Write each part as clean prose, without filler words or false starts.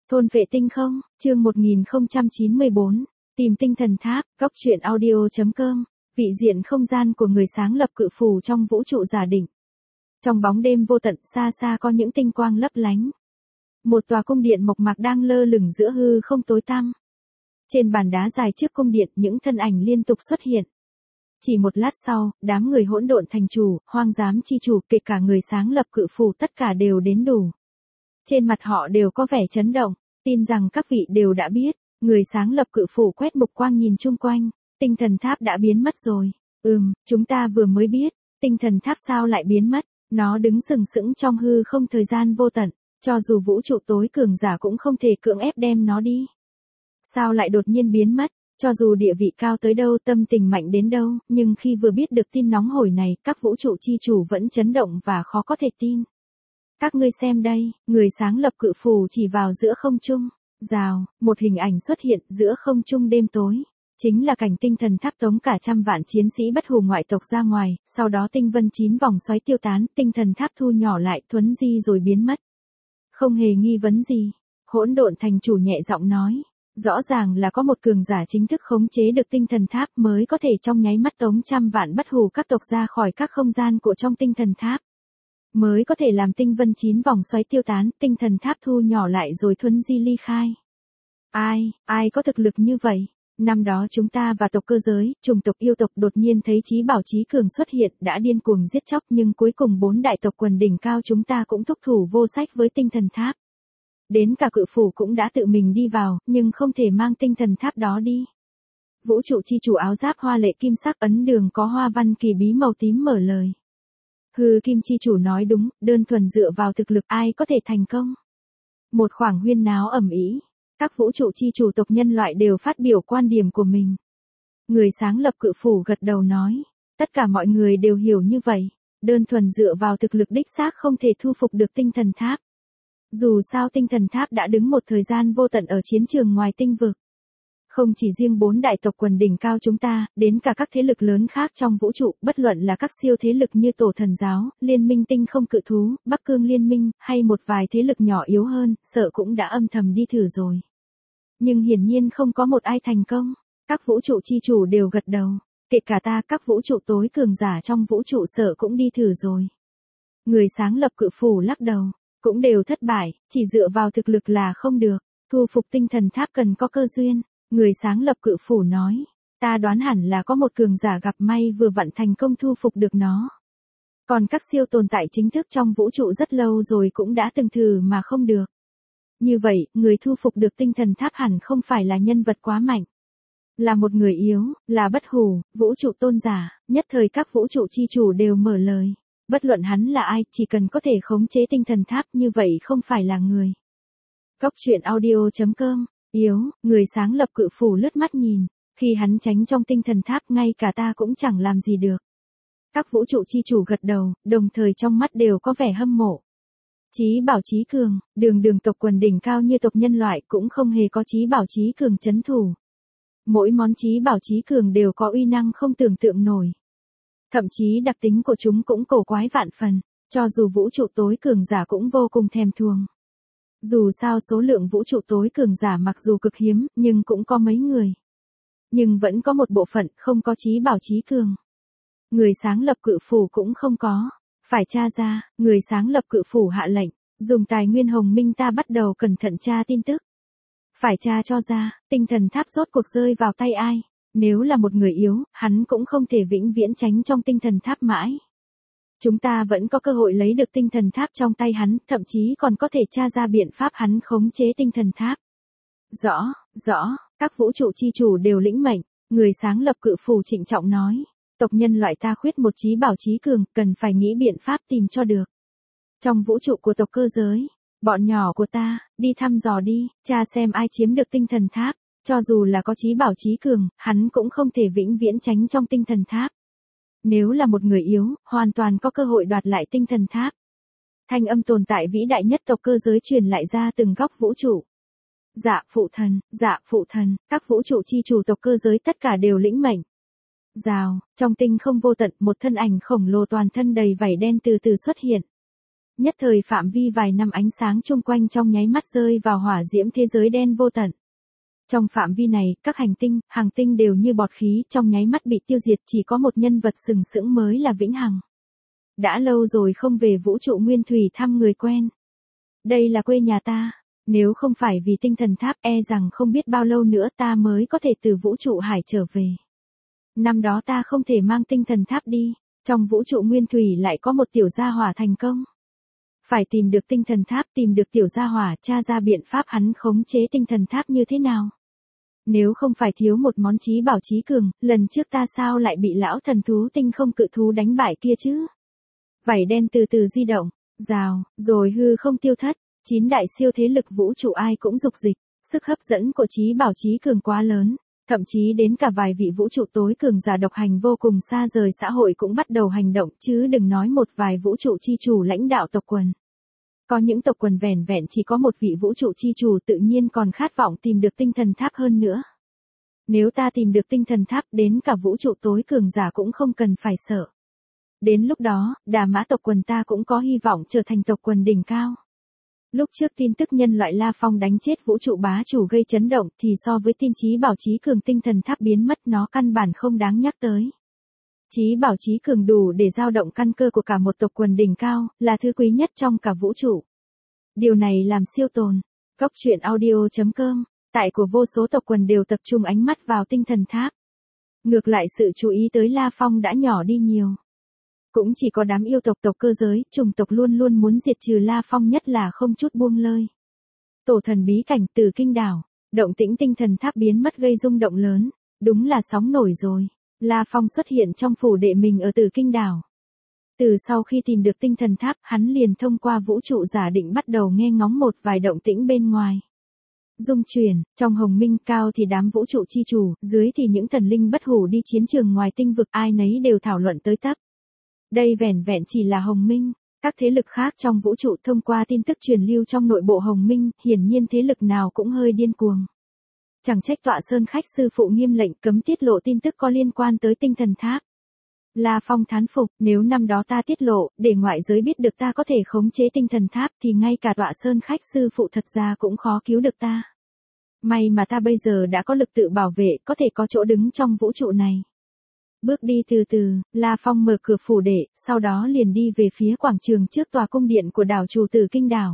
Thôn vệ tinh không, chương 1094, tìm tinh thần tháp, góc truyện audio.com, vị diện không gian của người sáng lập cự phù trong vũ trụ giả định. Trong bóng đêm vô tận xa xa có những tinh quang lấp lánh. Một tòa cung điện mộc mạc đang lơ lửng giữa hư không tối tăm. Trên bàn đá dài trước cung điện những thân ảnh liên tục xuất hiện. Chỉ một lát sau, đám người hỗn độn thành chủ, hoang giám chi chủ, kể cả người sáng lập cự phù tất cả đều đến đủ. Trên mặt họ đều có vẻ chấn động, tin rằng các vị đều đã biết, người sáng lập cự phù quét mục quang nhìn chung quanh, tinh thần tháp đã biến mất rồi. Chúng ta vừa mới biết, tinh thần tháp sao lại biến mất, nó đứng sừng sững trong hư không thời gian vô tận, cho dù vũ trụ tối cường giả cũng không thể cưỡng ép đem nó đi. Sao lại đột nhiên biến mất, cho dù địa vị cao tới đâu, tâm tình mạnh đến đâu, nhưng khi vừa biết được tin nóng hổi này, các vũ trụ chi chủ vẫn chấn động và khó có thể tin. Các ngươi xem đây, người sáng lập cự phù chỉ vào giữa không trung. Rào, một hình ảnh xuất hiện giữa không trung đêm tối. Chính là cảnh tinh thần tháp tống cả trăm vạn chiến sĩ bất hủ ngoại tộc ra ngoài, sau đó tinh vân 9 vòng xoáy tiêu tán, tinh thần tháp thu nhỏ lại, thuấn di rồi biến mất. Không hề nghi vấn gì, hỗn độn thành chủ nhẹ giọng nói. Rõ ràng là có một cường giả chính thức khống chế được tinh thần tháp mới có thể trong nháy mắt tống trăm vạn bất hủ các tộc ra khỏi các không gian của trong tinh thần tháp. Mới có thể làm tinh vân 9 vòng xoáy tiêu tán, tinh thần tháp thu nhỏ lại rồi thuấn di ly khai. Ai có thực lực như vậy? Năm đó chúng ta và tộc cơ giới, chủng tộc yêu tộc đột nhiên thấy chí bảo chí cường xuất hiện đã điên cuồng giết chóc, nhưng cuối cùng 4 đại tộc quần đỉnh cao chúng ta cũng thúc thủ vô sách với tinh thần tháp. Đến cả cự phủ cũng đã tự mình đi vào, nhưng không thể mang tinh thần tháp đó đi. Vũ trụ chi chủ áo giáp hoa lệ kim sắc ấn đường có hoa văn kỳ bí màu tím mở lời. Hư kim chi chủ nói đúng, đơn thuần dựa vào thực lực ai có thể thành công. Một khoảng huyên náo ầm ĩ, các vũ trụ chi chủ tộc nhân loại đều phát biểu quan điểm của mình. Người sáng lập cự phủ gật đầu nói, tất cả mọi người đều hiểu như vậy, đơn thuần dựa vào thực lực đích xác không thể thu phục được tinh thần tháp. Dù sao tinh thần tháp đã đứng một thời gian vô tận ở chiến trường ngoài tinh vực. Không chỉ riêng 4 đại tộc quần đỉnh cao chúng ta, đến cả các thế lực lớn khác trong vũ trụ, bất luận là các siêu thế lực như Tổ Thần Giáo, Liên minh Tinh Không Cự Thú, Bắc Cương Liên minh, hay một vài thế lực nhỏ yếu hơn, sợ cũng đã âm thầm đi thử rồi. Nhưng hiển nhiên không có một ai thành công, các vũ trụ chi chủ đều gật đầu, kể cả ta, các vũ trụ tối cường giả trong vũ trụ sợ cũng đi thử rồi. Người sáng lập cự phủ lắc đầu, cũng đều thất bại, chỉ dựa vào thực lực là không được, thu phục tinh thần tháp cần có cơ duyên. Người sáng lập cự phủ nói, ta đoán hẳn là có một cường giả gặp may vừa vặn thành công thu phục được nó. Còn các siêu tồn tại chính thức trong vũ trụ rất lâu rồi cũng đã từng thử mà không được. Như vậy, người thu phục được tinh thần tháp hẳn không phải là nhân vật quá mạnh. Là một người yếu, là bất hủ, vũ trụ tôn giả, nhất thời các vũ trụ chi chủ đều mở lời. Bất luận hắn là ai, chỉ cần có thể khống chế tinh thần tháp như vậy không phải là người. Góc truyện audio.com. Yếu, người sáng lập cự phủ lướt mắt nhìn, khi hắn tránh trong tinh thần tháp ngay cả ta cũng chẳng làm gì được. Các vũ trụ chi chủ gật đầu, đồng thời trong mắt đều có vẻ hâm mộ. Chí bảo chí cường, đường tộc quần đỉnh cao như tộc nhân loại cũng không hề có chí bảo chí cường chấn thủ. Mỗi món chí bảo chí cường đều có uy năng không tưởng tượng nổi. Thậm chí đặc tính của chúng cũng cổ quái vạn phần, cho dù vũ trụ tối cường giả cũng vô cùng thèm thuồng. Dù sao số lượng vũ trụ tối cường giả mặc dù cực hiếm, nhưng cũng có mấy người. Nhưng vẫn có một bộ phận không có chí bảo chí cường. Người sáng lập cự phủ cũng không có. Phải tra ra, người sáng lập cự phủ hạ lệnh, dùng tài nguyên hồng minh ta bắt đầu cẩn thận tra tin tức. Phải tra cho ra, tinh thần tháp rốt cuộc rơi vào tay ai. Nếu là một người yếu, hắn cũng không thể vĩnh viễn tránh trong tinh thần tháp mãi. Chúng ta vẫn có cơ hội lấy được tinh thần tháp trong tay hắn, thậm chí còn có thể tra ra biện pháp hắn khống chế tinh thần tháp. Rõ, các vũ trụ chi chủ đều lĩnh mệnh, người sáng lập cự phủ trịnh trọng nói, tộc nhân loại ta khuyết một chí bảo chí cường, cần phải nghĩ biện pháp tìm cho được. Trong vũ trụ của tộc cơ giới, bọn nhỏ của ta, đi thăm dò đi, tra xem ai chiếm được tinh thần tháp, cho dù là có chí bảo chí cường, hắn cũng không thể vĩnh viễn tránh trong tinh thần tháp. Nếu là một người yếu, hoàn toàn có cơ hội đoạt lại tinh thần tháp. Thanh âm tồn tại vĩ đại nhất tộc cơ giới truyền lại ra từng góc vũ trụ. Dạ phụ thần, các vũ trụ chi chủ tộc cơ giới tất cả đều lĩnh mệnh. Rào, trong tinh không vô tận một thân ảnh khổng lồ toàn thân đầy vảy đen từ từ xuất hiện. Nhất thời phạm vi vài năm ánh sáng chung quanh trong nháy mắt rơi vào hỏa diễm thế giới đen vô tận. Trong phạm vi này, các hành tinh, hàng tinh đều như bọt khí trong nháy mắt bị tiêu diệt, chỉ có một nhân vật sừng sững mới là vĩnh hằng. Đã lâu rồi không về vũ trụ nguyên thủy thăm người quen. Đây là quê nhà ta, nếu không phải vì tinh thần tháp e rằng không biết bao lâu nữa ta mới có thể từ vũ trụ hải trở về. Năm đó ta không thể mang tinh thần tháp đi, trong vũ trụ nguyên thủy lại có một tiểu gia hỏa thành công. Phải tìm được tinh thần tháp, tìm được tiểu gia hỏa, tra ra biện pháp hắn khống chế tinh thần tháp như thế nào. Nếu không phải thiếu một món trí bảo trí cường, lần trước ta sao lại bị lão thần thú tinh không cự thú đánh bại kia chứ? Vảy đen từ từ di động, rào, rồi hư không tiêu thất, 9 đại siêu thế lực vũ trụ ai cũng dục dịch, sức hấp dẫn của trí bảo trí cường quá lớn, thậm chí đến cả vài vị vũ trụ tối cường giả độc hành vô cùng xa rời xã hội cũng bắt đầu hành động, chứ đừng nói một vài vũ trụ chi chủ lãnh đạo tộc quần. Có những tộc quần vẻn vẹn chỉ có một vị vũ trụ chi chủ tự nhiên còn khát vọng tìm được tinh thần tháp hơn nữa. Nếu ta tìm được tinh thần tháp, đến cả vũ trụ tối cường giả cũng không cần phải sợ. Đến lúc đó, Đà Mã tộc quần ta cũng có hy vọng trở thành tộc quần đỉnh cao. Lúc trước tin tức nhân loại La Phong đánh chết vũ trụ bá chủ gây chấn động thì so với tin chí bảo chí cường tinh thần tháp biến mất nó căn bản không đáng nhắc tới. Chí bảo chí cường đủ để dao động căn cơ của cả một tộc quần đỉnh cao, là thứ quý nhất trong cả vũ trụ. Điều này làm siêu tồn. Góc truyện audio.com, tại của vô số tộc quần đều tập trung ánh mắt vào tinh thần tháp. Ngược lại sự chú ý tới La Phong đã nhỏ đi nhiều. Cũng chỉ có đám yêu tộc tộc cơ giới, chủng tộc luôn luôn muốn diệt trừ La Phong nhất là không chút buông lơi. Tổ thần bí cảnh từ kinh đảo, động tĩnh tinh thần tháp biến mất gây rung động lớn, đúng là sóng nổi rồi. La Phong xuất hiện trong phủ đệ mình ở Tử Kinh đảo. Từ sau khi tìm được tinh thần tháp, hắn liền thông qua vũ trụ giả định bắt đầu nghe ngóng một vài động tĩnh bên ngoài. Dung truyền, trong hồng minh cao thì đám vũ trụ chi chủ, dưới thì những thần linh bất hủ đi chiến trường ngoài tinh vực ai nấy đều thảo luận tới tấp. Đây vẻn vẹn chỉ là hồng minh, các thế lực khác trong vũ trụ thông qua tin tức truyền lưu trong nội bộ hồng minh, hiển nhiên thế lực nào cũng hơi điên cuồng. Chẳng trách Tọa Sơn khách sư phụ nghiêm lệnh cấm tiết lộ tin tức có liên quan tới tinh thần tháp. La Phong thán phục, nếu năm đó ta tiết lộ, để ngoại giới biết được ta có thể khống chế tinh thần tháp thì ngay cả Tọa Sơn khách sư phụ thật ra cũng khó cứu được ta. May mà ta bây giờ đã có lực tự bảo vệ, có thể có chỗ đứng trong vũ trụ này. Bước đi từ từ, La Phong mở cửa phủ đệ, sau đó liền đi về phía quảng trường trước tòa cung điện của đảo chủ Tử Kinh đảo.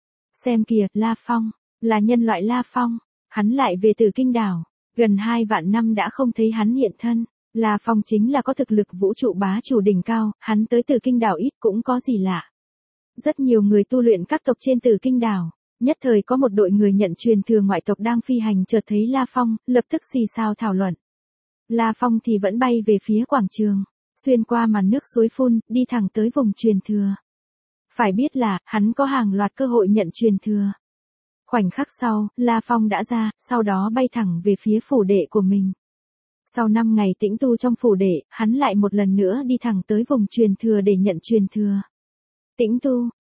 Xem kìa, La Phong, là nhân loại La Phong, hắn lại về Tử Kinh đảo, gần 2 vạn năm đã không thấy hắn hiện thân. La Phong chính là có thực lực vũ trụ bá chủ đỉnh cao, hắn tới Tử Kinh đảo ít cũng có gì lạ. Rất nhiều người tu luyện các tộc trên Tử Kinh đảo, nhất thời có một đội người nhận truyền thừa ngoại tộc đang phi hành chợt thấy La Phong, lập tức xì xào thảo luận. La Phong thì vẫn bay về phía quảng trường, xuyên qua màn nước suối phun, đi thẳng tới vùng truyền thừa. Phải biết là, hắn có hàng loạt cơ hội nhận truyền thừa. Khoảnh khắc sau, La Phong đã ra, sau đó bay thẳng về phía phủ đệ của mình. Sau 5 ngày tĩnh tu trong phủ đệ, hắn lại một lần nữa đi thẳng tới vùng truyền thừa để nhận truyền thừa. Tĩnh tu,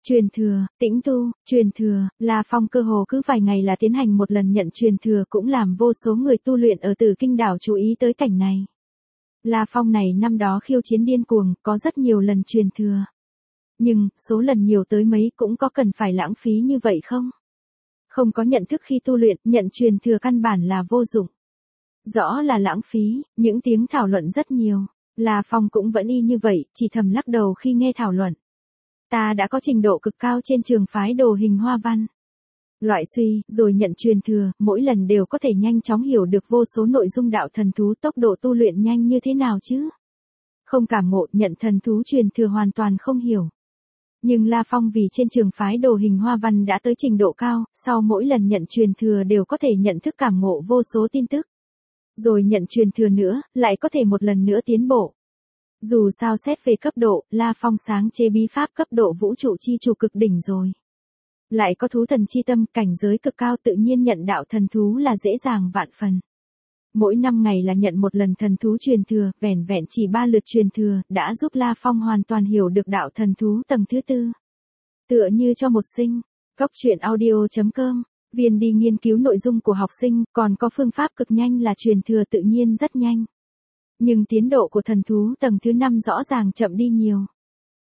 truyền thừa, La Phong cơ hồ cứ vài ngày là tiến hành một lần nhận truyền thừa cũng làm vô số người tu luyện ở Tử Kinh đảo chú ý tới cảnh này. La Phong này năm đó khiêu chiến điên cuồng, có rất nhiều lần truyền thừa. Nhưng, số lần nhiều tới mấy cũng có cần phải lãng phí như vậy không? Không có nhận thức khi tu luyện, nhận truyền thừa căn bản là vô dụng. Rõ là lãng phí, những tiếng thảo luận rất nhiều. La Phong cũng vẫn y như vậy, chỉ thầm lắc đầu khi nghe thảo luận. Ta đã có trình độ cực cao trên trường phái đồ hình hoa văn. Loại suy, rồi nhận truyền thừa, mỗi lần đều có thể nhanh chóng hiểu được vô số nội dung đạo thần thú, tốc độ tu luyện nhanh như thế nào chứ? Không cảm ngộ, nhận thần thú truyền thừa hoàn toàn không hiểu. Nhưng La Phong vì trên trường phái đồ hình hoa văn đã tới trình độ cao, sau mỗi lần nhận truyền thừa đều có thể nhận thức cảm ngộ vô số tin tức. Rồi nhận truyền thừa nữa, lại có thể một lần nữa tiến bộ. Dù sao xét về cấp độ, La Phong sáng chế bí pháp cấp độ vũ trụ chi chủ cực đỉnh rồi. Lại có thú thần chi tâm, cảnh giới cực cao tự nhiên nhận đạo thần thú là dễ dàng vạn phần. Mỗi 5 ngày là nhận một lần thần thú truyền thừa, vẻn vẹn chỉ 3 lượt truyền thừa, đã giúp La Phong hoàn toàn hiểu được đạo thần thú tầng thứ 4. Tựa như cho một sinh, góc truyện audio.com, viên đi nghiên cứu nội dung của học sinh, còn có phương pháp cực nhanh là truyền thừa tự nhiên rất nhanh. Nhưng tiến độ của thần thú tầng thứ 5 rõ ràng chậm đi nhiều.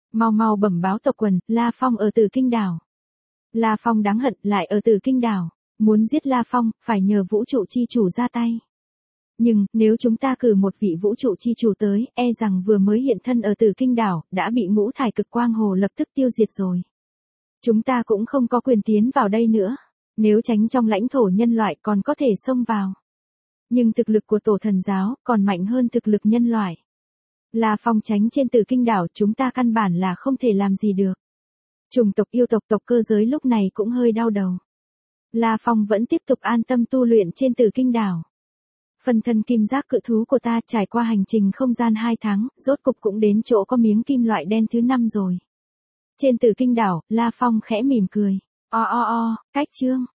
Mau mau bẩm báo tộc quần, La Phong ở Tử Kinh đảo. La Phong đáng hận lại ở Tử Kinh đảo. Muốn giết La Phong, phải nhờ vũ trụ chi chủ ra tay. Nhưng, nếu chúng ta cử một vị vũ trụ chi chủ tới, e rằng vừa mới hiện thân ở Tử Kinh đảo, đã bị ngũ thải cực quang hồ lập tức tiêu diệt rồi. Chúng ta cũng không có quyền tiến vào đây nữa. Nếu tránh trong lãnh thổ nhân loại còn có thể xông vào. Nhưng thực lực của tổ thần giáo còn mạnh hơn thực lực nhân loại. La Phong tránh trên Tử Kinh đảo chúng ta căn bản là không thể làm gì được. Chủng tộc yêu tộc tộc cơ giới lúc này cũng hơi đau đầu. La Phong vẫn tiếp tục an tâm tu luyện trên Tử Kinh đảo. Phần thân kim giác cự thú của ta trải qua hành trình không gian 2 tháng, rốt cục cũng đến chỗ có miếng kim loại đen thứ 5 rồi. Trên Tử Kinh đảo, La Phong khẽ mỉm cười. Cách chương.